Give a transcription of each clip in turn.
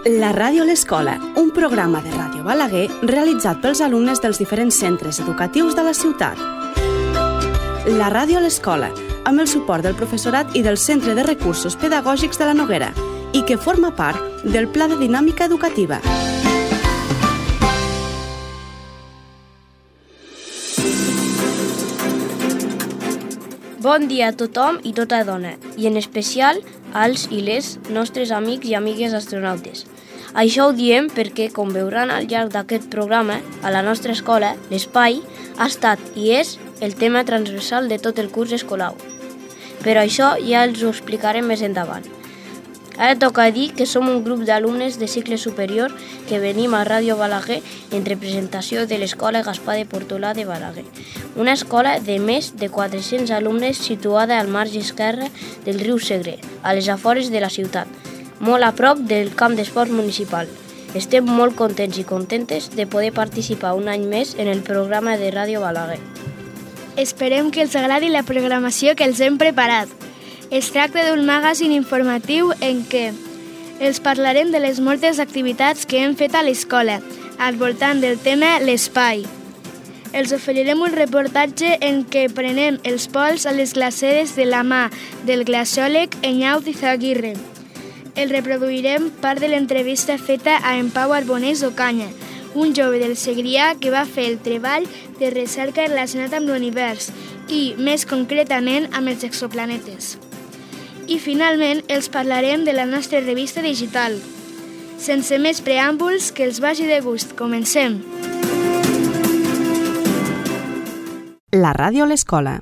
La ràdio a l'escola, un programa de Ràdio Balaguer realitzat pels alumnes dels diferents centres educatius de la ciutat. La ràdio a l'escola, amb el suport del professorat i del Centre de Recursos Pedagògics de la Noguera, i que forma part del Pla de Dinàmica Educativa. Bon dia a tothom i tota dona, i en especial als i les nostres amics i amigues astronautes. Això ho diem perquè, com veuran al llarg d'aquest programa, a la nostra escola, l'espai ha estat i és el tema transversal de tot el curs escolar. Però això ja els ho explicarem més endavant. Ara toca dir que som un grup d'alumnes de cicle superior que venim a Ràdio Balaguer en representació de l'Escola Gaspar de Portolà de Balaguer, una escola de més de 400 alumnes situada al marge esquerre del riu Segre, a les afores de la ciutat, molt a prop del camp d'esports municipal. Estem molt contents i contentes de poder participar un any més en el programa de Ràdio Balaguer. Esperem que els agradi la programació que els hem preparat. Es tracta d'un magazín informatiu en què els parlarem de les moltes activitats que hem fet a l'escola, al voltant del tema l'espai. Els oferirem un reportatge en què prenem els pols a les glaceres de la mà del glaciòleg Enyauth Izaguirre. El reproduirem part de l'entrevista feta a en Pau Arbonés Ocaña, un jove del Segrià que va fer el treball de recerca relacionat amb l'univers i, més concretament, amb els exoplanetes. I finalment els parlarem de la nostra revista digital. Sense més preàmbuls, que els vagi de gust. Comencem! La ràdio a l'escola.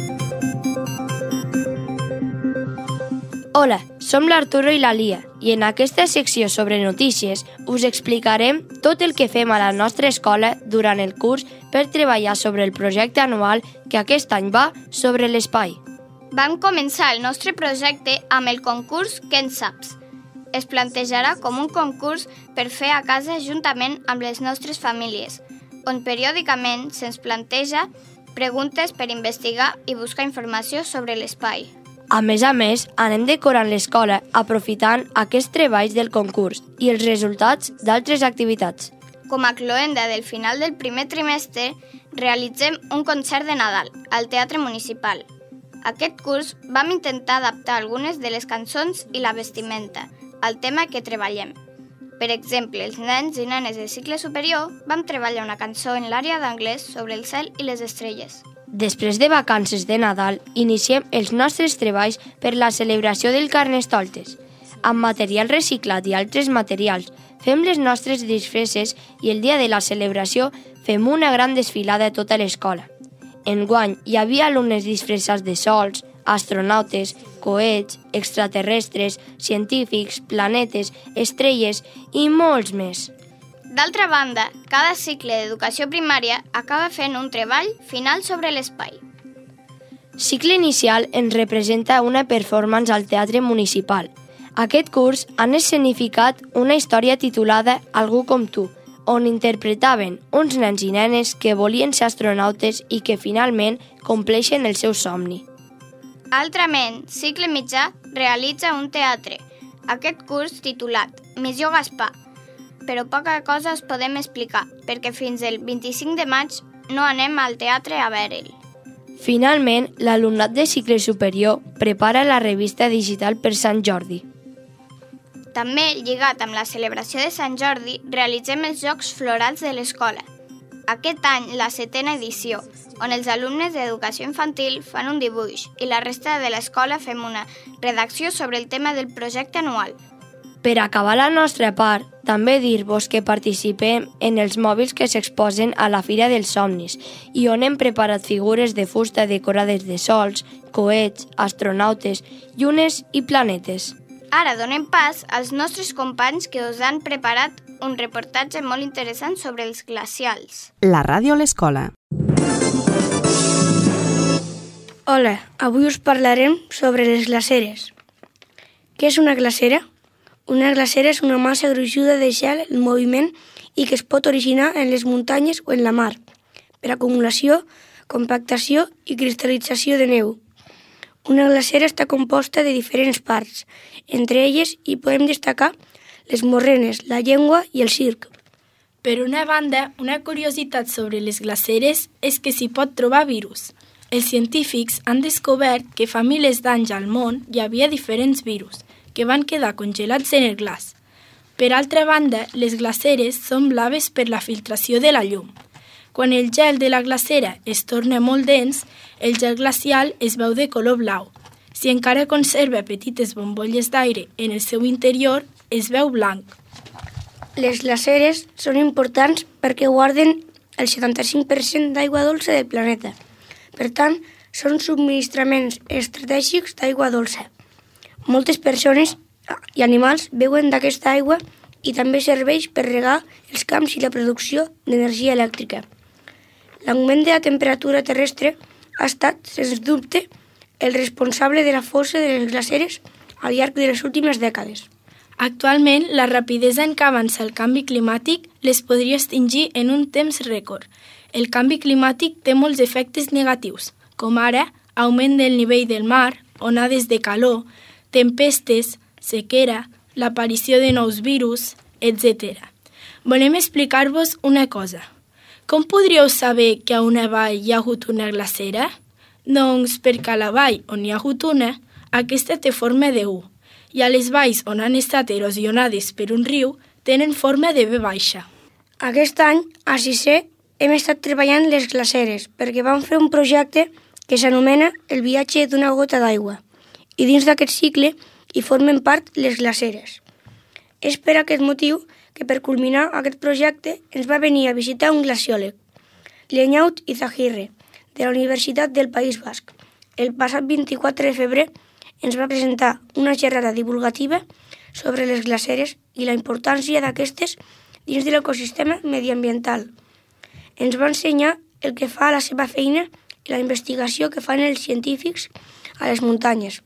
Hola, som l'Arturo i la Lia i en aquesta secció sobre notícies us explicarem tot el que fem a la nostra escola durant el curs per treballar sobre el projecte anual que aquest any va sobre l'espai. Vam començar el nostre projecte amb el concurs Què en saps? Es plantejarà com un concurs per fer a casa juntament amb les nostres famílies, on periòdicament se'ns planteja preguntes per investigar i buscar informació sobre l'espai. A més, anem decorant l'escola aprofitant aquests treballs del concurs i els resultats d'altres activitats. Com a cloenda del final del primer trimestre, realitzem un concert de Nadal al Teatre Municipal. Aquest curs vam intentar adaptar algunes de les cançons i la vestimenta al tema que treballem. Per exemple, els nens i nenes de cicle superior vam treballar una cançó en l'àrea d'anglès sobre el cel i les estrelles. Després de vacances de Nadal, iniciem els nostres treballs per la celebració del Carnestoltes. Amb material reciclat i altres materials, fem les nostres disfresses i el dia de la celebració fem una gran desfilada a tota l'escola. Enguany hi havia alumnes disfressats de sols, astronautes, coets, extraterrestres, científics, planetes, estrelles i molts més. D'altra banda, cada cicle d'educació primària acaba fent un treball final sobre l'espai. Cicle inicial ens representa una performance al Teatre Municipal. Aquest curs han escenificat una història titulada Algú com tu, on interpretaven uns nens i nenes que volien ser astronautes i que finalment compleixen el seu somni. Altrament, Cicle Mitjà realitza un teatre, aquest curs titulat Missió Gaspar, però poca cosa us podem explicar, perquè fins el 25 de maig no anem al teatre a veure'l. Finalment, l'alumnat de cicle superior prepara la revista digital per Sant Jordi. També, lligat amb la celebració de Sant Jordi, realitzem els Jocs Florals de l'escola. Aquest any, la 7ª edició, on els alumnes d'educació infantil fan un dibuix i la resta de l'escola fem una redacció sobre el tema del projecte anual. Per acabar la nostra part, també dir-vos que participem en els mòbils que s'exposen a la Fira dels Somnis i on hem preparat figures de fusta decorades de sols, coets, astronautes, llunes i planetes. Ara donem pas als nostres companys que us han preparat un reportatge molt interessant sobre els glacials. La ràdio a l'escola. Hola, avui us parlarem sobre les glaceres. Què és una glacera? Una glacera és una massa gruixuda de gel en moviment i que es pot originar en les muntanyes o en la mar, per acumulació, compactació i cristal·lització de neu. Una glacera està composta de diferents parts. Entre elles hi podem destacar les morrenes, la llengua i el circ. Per una banda, una curiositat sobre les glaceres és que s'hi pot trobar virus. Els científics han descobert que fa milers d'anys al món hi havia diferents virus que van quedar congelats en el glaç. Per altra banda, les glaceres són blaves per la filtració de la llum. Quan el gel de la glacera es torna molt dens, el gel glacial es veu de color blau. Si encara conserva petites bombolles d'aire en el seu interior, es veu blanc. Les glaceres són importants perquè guarden el 75% d'aigua dolça del planeta. Per tant, són subministraments estratègics d'aigua dolça. Moltes persones i animals beuen d'aquesta aigua i també serveix per regar els camps i la producció d'energia elèctrica. L'augment de la temperatura terrestre ha estat, sens dubte, el responsable de la força de les glaceres al llarg de les últimes dècades. Actualment, la rapidesa en què avança el canvi climàtic les podria extingir en un temps rècord. El canvi climàtic té molts efectes negatius, com ara augment del nivell del mar, onades de calor, tempestes, sequera, l'aparició de nous virus, etc. Volem explicar-vos una cosa. Com podríeu saber que a una vall hi ha hagut una glacera? Doncs perquè a la vall on hi ha hagut una, aquesta té forma de U, i a les valls on han estat erosionades per un riu tenen forma de V baixa. Aquest any, a sisè, hem estat treballant les glaceres perquè vam fer un projecte que s'anomena el viatge d'una gota d'aigua, i dins d'aquest cicle hi formen part les glaceres. És per aquest motiu que per culminar aquest projecte ens va venir a visitar un glaciòleg, l'Eñaut Izagirre, de la Universitat del País Basc. El passat 24 de febrer ens va presentar una xerrada divulgativa sobre les glaceres i la importància d'aquestes dins de l'ecosistema mediambiental. Ens va ensenyar el que fa a la seva feina i la investigació que fan els científics a les muntanyes.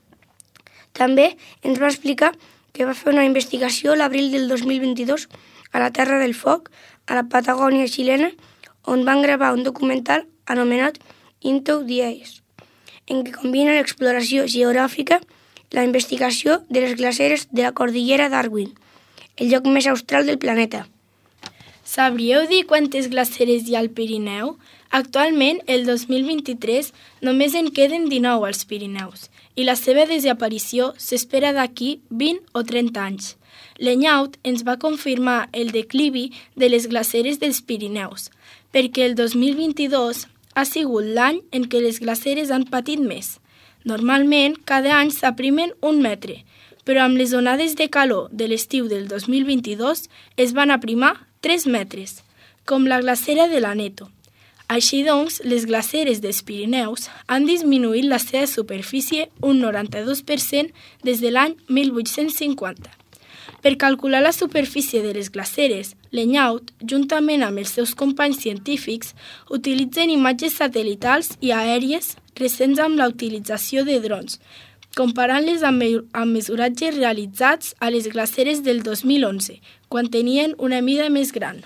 També ens va explicar que va fer una investigació l'abril del 2022 a la Terra del Foc, a la Patagònia xilena, on van gravar un documental anomenat Into the Ice, en què combina l'exploració geogràfica i la investigació de les glaceres de la cordillera Darwin, el lloc més austral del planeta. Sabríeu dir quantes glaceres hi ha al Pirineu? Actualment, el 2023, només en queden 19 als Pirineus i la seva desaparició s'espera d'aquí 20 o 30 anys. L'Eñaut ens va confirmar el declivi de les glaceres dels Pirineus, perquè el 2022 ha sigut l'any en què les glaceres han patit més. Normalment, cada any s'aprimen 1 metre, però amb les onades de calor de l'estiu del 2022 es van aprimar 3 metres, com la glacera de l'Aneto. Així doncs, les glaceres dels Pirineus han disminuït la seva superfície un 92% des de l'any 1850. Per calcular la superfície de les glaceres, l'Eñaut, juntament amb els seus companys científics, utilitzen imatges satélitals i aèries recents amb la utilització de drons, comparant-les amb mesuratges realitzats a les glaceres del 2011, quan tenien una mida més gran.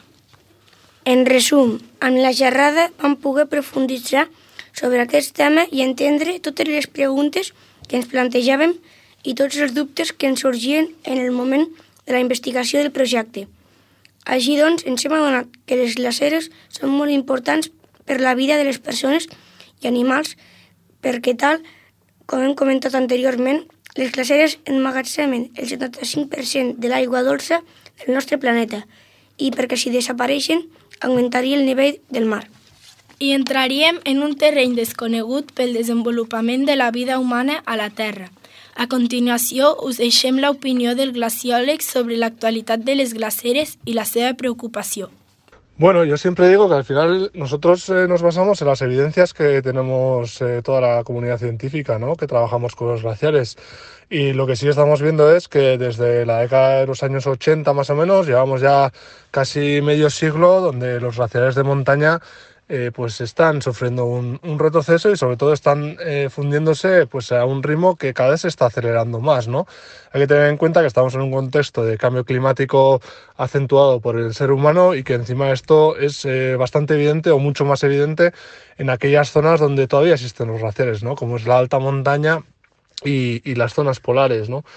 En resum, amb la xerrada vam poder profunditzar sobre aquest tema i entendre totes les preguntes que ens plantejàvem i tots els dubtes que ens sorgien en el moment de la investigació del projecte. Així doncs, ens hem adonat que les glaceres són molt importants per la vida de les persones i animals perquè tal, com hem comentat anteriorment, les glaceres emmagatzemen el 75% de l'aigua dolça del nostre planeta i perquè si desapareixen augmentaria el nivell del mar. I entraríem en un terreny desconegut pel desenvolupament de la vida humana a la Terra. A continuació, us deixem l'opinió del glaciòleg sobre l'actualitat de les glaceres y la seva preocupació. Bueno, yo siempre digo que al final nosotros nos basamos en las evidencias que tenemos toda la comunidad científica, ¿no? Que trabajamos con los glaciares. Y lo que sí estamos viendo es que desde la década de los años 80 más o menos, llevamos ya casi medio siglo donde los glaciares de montaña pues están sufriendo un retroceso y sobre todo están fundiéndose pues a un ritmo que cada vez se está acelerando más, ¿no? Hay que tener en cuenta que estamos en un contexto de cambio climático acentuado por el ser humano y que encima esto es bastante evidente o mucho más evidente en aquellas zonas donde todavía existen los glaciares, ¿no? Como es la alta montaña y las zonas polares, ¿no?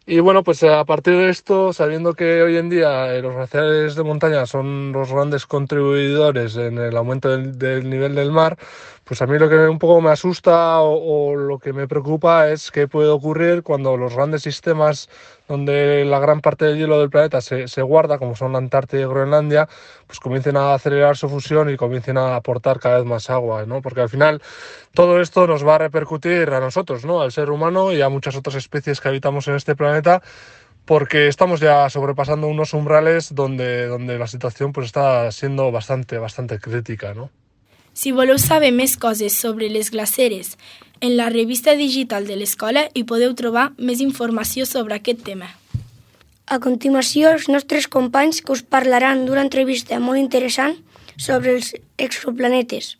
Y bueno, pues a partir de esto, sabiendo que hoy en día los glaciares de montaña son los grandes contribuidores en el aumento del nivel del mar, pues a mí lo que un poco me asusta o lo que me preocupa es qué puede ocurrir cuando los grandes sistemas donde la gran parte del hielo del planeta se guarda, como son la Antártida y Groenlandia, pues comiencen a acelerar su fusión y comiencen a aportar cada vez más agua, ¿no? Porque al final todo esto nos va a repercutir a nosotros, ¿no? Al ser humano y a muchas otras especies que habitamos en este planeta, porque estamos ya sobrepasando unos umbrales donde la situación pues está siendo bastante crítica, ¿no? Si voleu saber més coses sobre les glaceres, en la revista digital de l'escola hi podeu trobar més informació sobre aquest tema. A continuació, els nostres companys que us parlaran d'una entrevista molt interessant sobre els exoplanetes.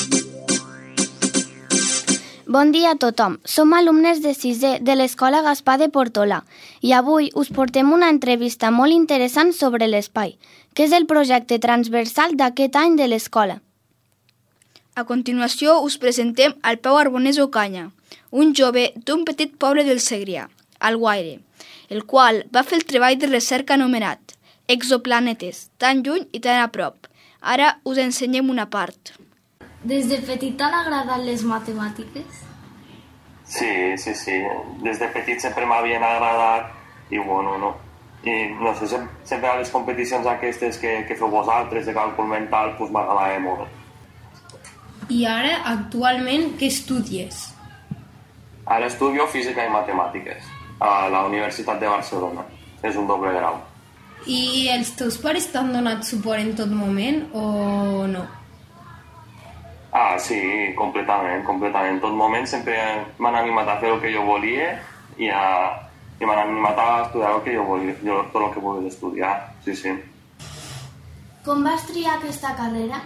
Bon dia a tothom. Som alumnes de 6è de l'Escola Gaspar de Portolà i avui us portem una entrevista molt interessant sobre l'espai, que és el projecte transversal d'aquest any de l'escola. A continuació us presentem al Pau Arbonés Ocaña, un jove d'un petit poble del Segrià, Alguaire, el qual va fer el treball de recerca anomenat Exoplanetes, tan lluny i tan a prop. Ara us ensenyem una part. Des de petit t'han agradat les matemàtiques? Sí. Des de petit sempre m'havien agradat i bueno, no. I no sé, sempre a les competicions aquestes que feu vosaltres de càlcul mental, doncs m'agradava molt. I ara, actualment, què estudies? Ara estudio física i matemàtiques a la Universitat de Barcelona. És un doble grau. I els teus pares t'han donat suport en tot moment o no? Ah, sí, completament. En tot moment sempre m'han animat a fer el que jo volia i m'han animat a estudiar el que jo volia, tot el que volia estudiar, sí. Com vas triar aquesta carrera?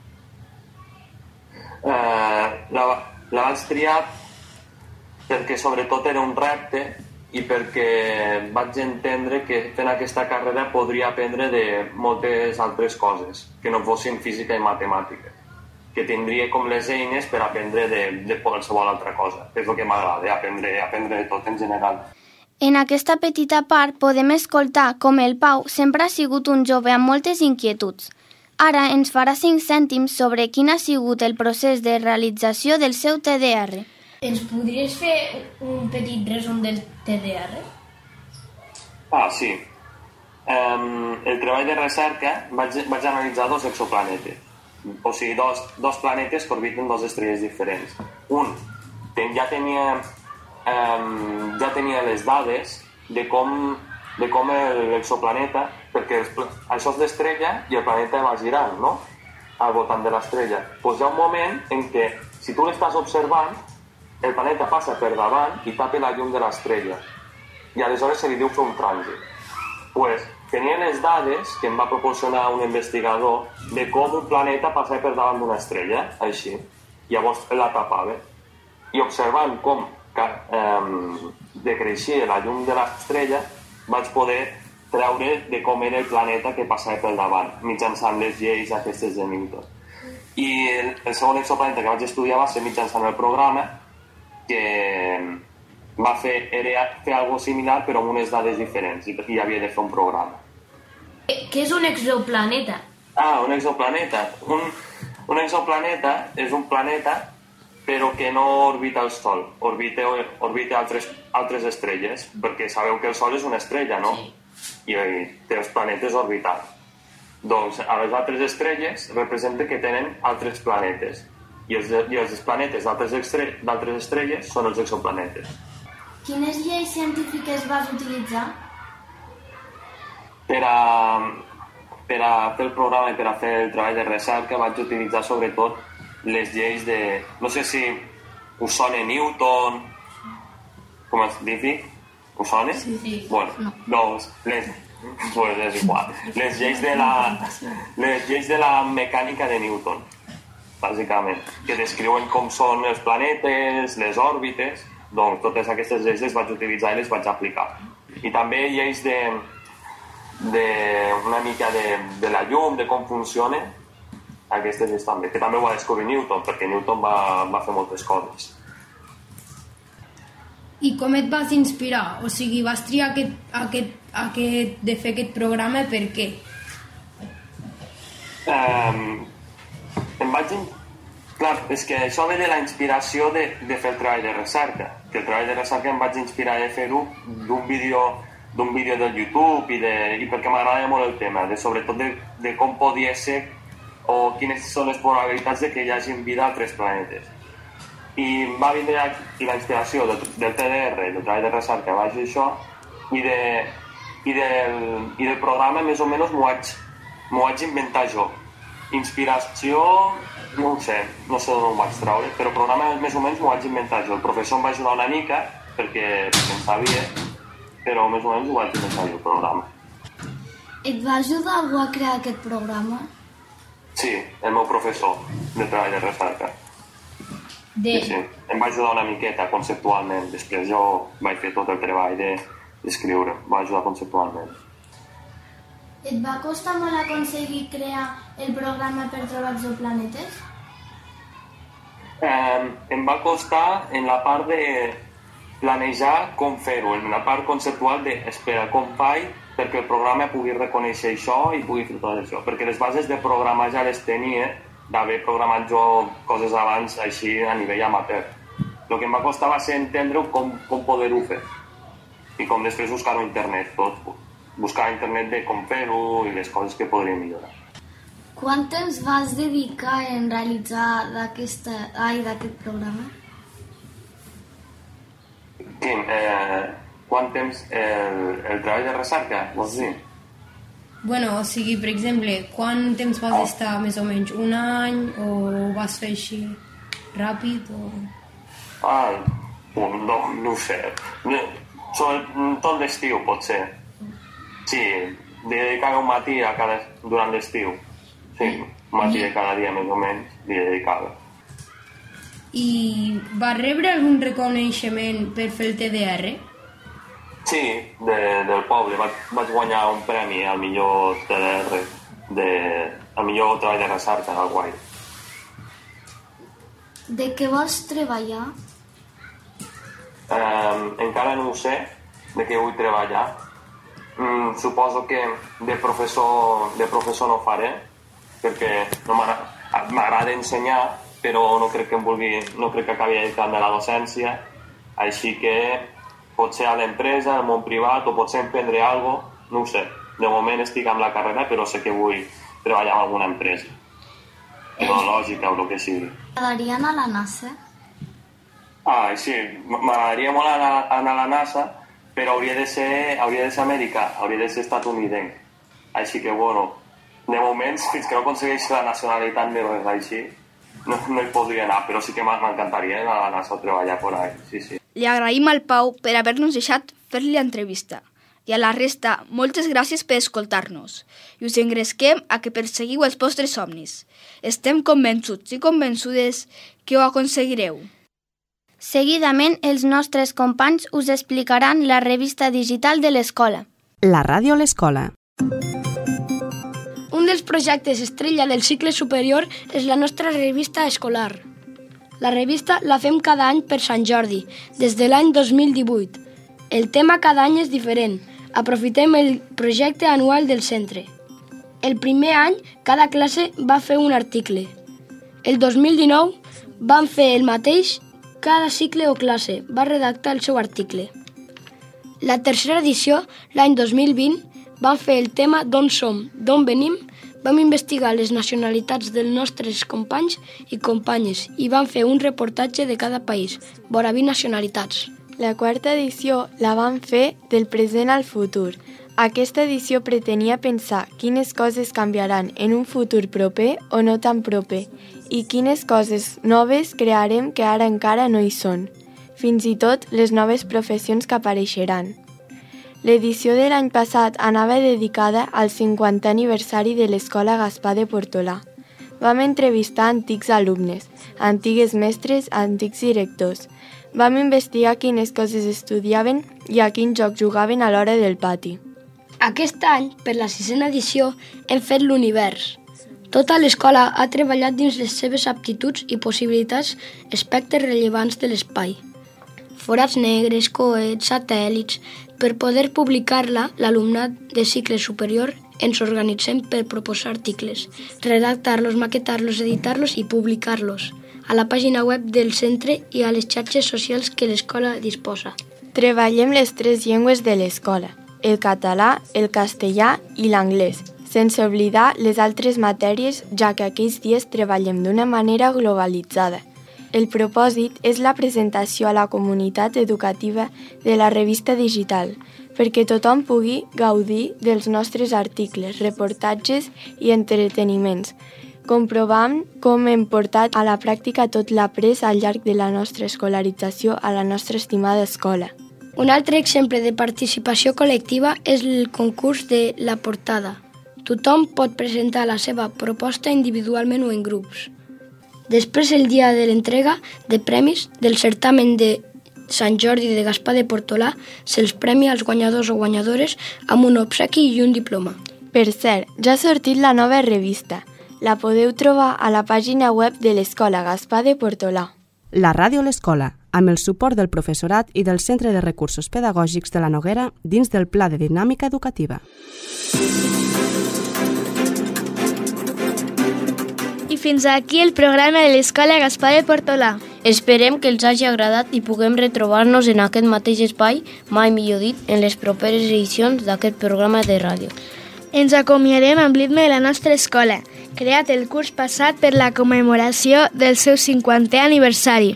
La vaig triar perquè sobretot era un repte i perquè vaig entendre que fent aquesta carrera podria aprendre de moltes altres coses que no fossin física i matemàtica, que tindria com les eines per aprendre de qualsevol altra cosa, que és el que m'agrada, aprendre de tot en general. En aquesta petita part podem escoltar com el Pau sempre ha sigut un jove amb moltes inquietuds. Ara ens farà 5 cèntims sobre quin ha sigut el procés de realització del seu TDR. Ens podries fer un petit resum del TDR? Ah, sí. El treball de recerca vaig analitzar 2 exoplanetes, o sigui, dos planetes que orbiten 2 estrelles diferents. Un ja tenia les dades de com l'exoplaneta, perquè això és l'estrella i el planeta va girant, no?, al voltant de l'estrella. Doncs hi ha un moment en què, si tu l'estàs observant, el planeta passa per davant i tapa la llum de l'estrella. I aleshores se li diu fer un trànsit. Doncs tenia les dades que em va proporcionar un investigador de com un planeta passava per davant d'una estrella, així. Llavors la tapava. I observant com decreixia la llum de l'estrella, vaig poder treure de com era el planeta que passava pel davant, mitjançant les lleis aquestes de Newton. I el segon exoplaneta que vaig estudiar va ser mitjançant el programa que va fer alguna similar però amb unes dades diferents i havia de fer un programa. Què és un exoplaneta? Ah, un exoplaneta. Un exoplaneta és un planeta però que no orbita el Sol, orbita altres estrelles, perquè sabeu que el Sol és una estrella, no? Sí. I té els planetes orbitant. Doncs a les altres estrelles representa que tenen altres planetes, i els planetes d'altres estrelles són els exoplanetes. Quines lleis científiques vas utilitzar? Per a fer el programa i per a fer el treball de recerca vaig utilitzar sobretot les lleis de... No sé si us sona Newton, com es diu? Us sona? Sí. Bueno, doncs, pues és igual. Les lleis de la mecànica de Newton, bàsicament, que descriuen com són els planetes, les òrbites, doncs totes aquestes lleis les vaig utilitzar i les vaig aplicar. I també lleis una mica de la llum, de com funciona, aquestes lleis també, que també ho va descobrir Newton, perquè Newton va fer moltes coses. I com et vas inspirar? O sigui, vas triar de fer aquest programa per què? Clar, és que això ve de la inspiració de fer el treball de recerca. Que el treball de recerca em vaig inspirar a fer-ho d'un vídeo del YouTube i perquè m'agrada molt el tema, sobretot de com podia ser o quines són les probabilitats de que hi hagi vida a altres planetes. I em va vindre aquí la inspiració del TDR, del treball de recerca, vaig dir això, i del programa més o menys m'ho vaig inventar jo. Inspiració, no ho sé, no sé d'on ho vaig treure, però el programa més o menys m'ho vaig inventar jo. El professor em va ajudar una mica, perquè en sabia, però més o menys ho vaig inventar jo, el programa. Et va ajudar algú a crear aquest programa? Sí, el meu professor de treball de recerca. Sí. Em va ajudar una miqueta conceptualment. Després jo vaig fer tot el treball d'escriure. Va ajudar conceptualment. Et va costar molt aconseguir crear el programa per trobar exoplanetes? Em va costar en la part de planejar com fer-ho, en la part conceptual d'esperar com faig perquè el programa pugui reconèixer això i pugui fer tot això. Perquè les bases de programar ja les tenia d'haver programat jo coses abans així a nivell amateur. El que em va costar va ser entendre com poder-ho fer i com després buscar-ho a internet tot. Buscar a internet de com fer-ho i les coses que podria millorar. Quant temps vas dedicar en realitzar d'aquest programa? Quant temps el treball de recerca, vols dir? Bueno, o sigui, per exemple, quant temps vas estar més o menys? Un any o vas fer així ràpid? No ho sé. Tot l'estiu, potser. Sí, dedicava un matí durant l'estiu. Sí, un matí de cada dia més o menys li dedicava. I vas rebre algun reconeixement per fer el TDR? Sí, del poble. Vaig guanyar un premi al millor TDR, al millor treball de recerca al Guai. De què vols treballar? Encara no ho sé, de què vull treballar. Suposo que de professor no faré, perquè m'agrada ensenyar, però no crec que acabi dedicant a la docència, així que potser a l'empresa, al món privat, o potser emprendre alguna cosa, no ho sé. De moment estic amb la carrera, però sé que vull treballar en alguna empresa, tecnològica o el que sigui. T'agradaria anar a la NASA? Sí, m'agradaria molt anar a la NASA, però hauria de ser Amèrica, hauria de ser estatunidenc. Així que, bueno, de moment, fins que no aconsegueixi la nacionalitat ni res així, no hi podria anar, però sí que m'encantaria anar a la NASA a treballar por ahí, sí. Li agraïm al Pau per haver-nos deixat fer-li l'entrevista. I a la resta, moltes gràcies per escoltar-nos. I us engresquem a que perseguiu els vostres somnis. Estem convençuts i convençudes que ho aconseguireu. Seguidament, els nostres companys us explicaran la revista digital de l'escola. La ràdio a l'escola. Un dels projectes estrella del cicle superior és la nostra revista escolar. La revista la fem cada any per Sant Jordi, des de l'any 2018. El tema cada any és diferent. Aprofitem el projecte anual del centre. El primer any, cada classe va fer un article. El 2019 van fer el mateix, cada cicle o classe va redactar el seu article. La tercera edició, l'any 2020, van fer el tema d'on som, d'on venim. Vam investigar les nacionalitats dels nostres companys i companyes i vam fer un reportatge de cada país, vora 20 nacionalitats. La quarta edició la vam fer del present al futur. Aquesta edició pretenia pensar quines coses canviaran en un futur proper o no tan proper i quines coses noves crearem que ara encara no hi són, fins i tot les noves professions que apareixeran. L'edició de l'any passat anava dedicada al 50è aniversari de l'Escola Gaspar de Portolà. Vam entrevistar antics alumnes, antigues mestres, antics directors. Vam investigar quines coses estudiaven i a quin joc jugaven a l'hora del pati. Aquest any, per la 6a edició, hem fet l'univers. Tota l'escola ha treballat dins les seves aptituds i possibilitats aspectes rellevants de l'espai. forats negres, coets, satèl·lits. Per poder publicar-la, l'alumnat de cicle superior ens organitzem per proposar articles, redactar-los, maquetar-los, editar-los i publicar-los a la pàgina web del centre i a les xarxes socials que l'escola disposa. Treballem les 3 llengües de l'escola, el català, el castellà i l'anglès, sense oblidar les altres matèries, ja que aquells dies treballem d'una manera globalitzada. El propòsit és la presentació a la comunitat educativa de la revista digital, perquè tothom pugui gaudir dels nostres articles, reportatges i entreteniments, comprovant com hem portat a la pràctica tot l'après al llarg de la nostra escolarització a la nostra estimada escola. Un altre exemple de participació col·lectiva és el concurs de la portada. Tothom pot presentar la seva proposta individualment o en grups. Després, el dia de l'entrega de premis del certamen de Sant Jordi de Gaspar de Portolà, se'ls premia als guanyadors o guanyadores amb un obsequi i un diploma. Per cert, ja ha sortit la nova revista. La podeu trobar a la pàgina web de l'Escola Gaspar de Portolà. La ràdio L'Escola, amb el suport del professorat i del Centre de Recursos Pedagògics de la Noguera dins del Pla de Dinàmica Educativa. I fins aquí el programa de l'Escola Gaspar de Portolà. Esperem que els hagi agradat i puguem retrobar-nos en aquest mateix espai, mai millor dit, en les properes edicions d'aquest programa de ràdio. Ens acomiadem amb l'himne de la nostra escola, creat el curs passat per la commemoració del seu 50è aniversari.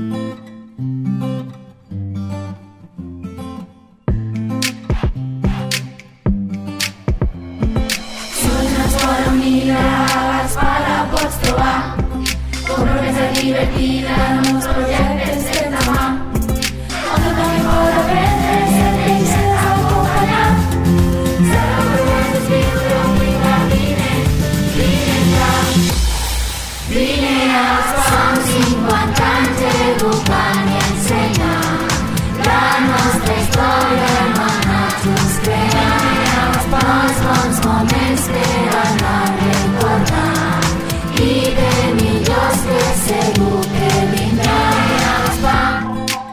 Si una escola unida a l'Escola pots trobar, compromesa i divertida amb els projectes que t'amà, on tothom hi pot aprendre, ser deixes acompanyar. Serà per vosaltres viure un vinga, vine ja. Vine als som 50 anys educant i ensenyant la nostra història, hermanats junts creant els bons moments per anar recordant i de millors que segur que vindran als pams.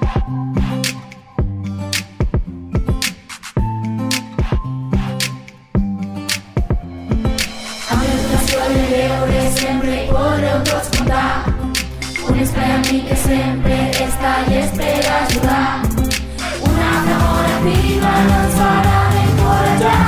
Amb l'educació i el lleure sempre hi podreu tots comptar, un espai amic que sempre està llest per ajudar, una amor activa no ens farà d'encoratjar.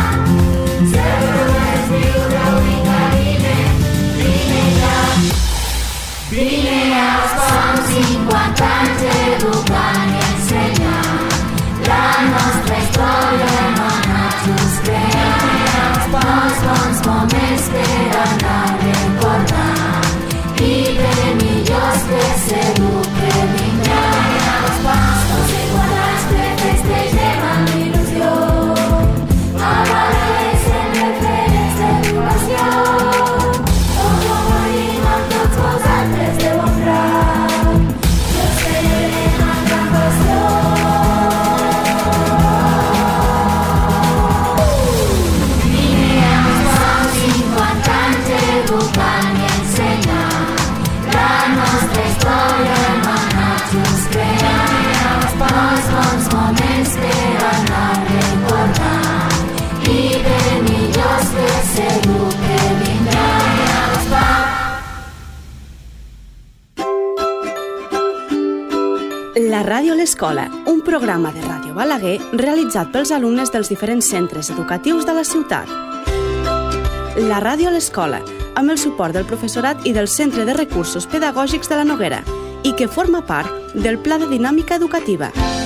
Vine als som 50 anys educant i ensenyant la nostra història, hermanats junts creant els bons moments per anar recordant i de millors que segur que vindran als pams. Els 50 anys que festegem amb il·lusió, a Balaguer sent referents d'educació. La ràdio L'Escola, un programa de Ràdio Balaguer realitzat pels alumnes dels diferents centres educatius de la ciutat. La ràdio L'Escola, amb el suport del professorat i del Centre de Recursos Pedagògics de la Noguera, i que forma part del Pla de Dinàmica Educativa.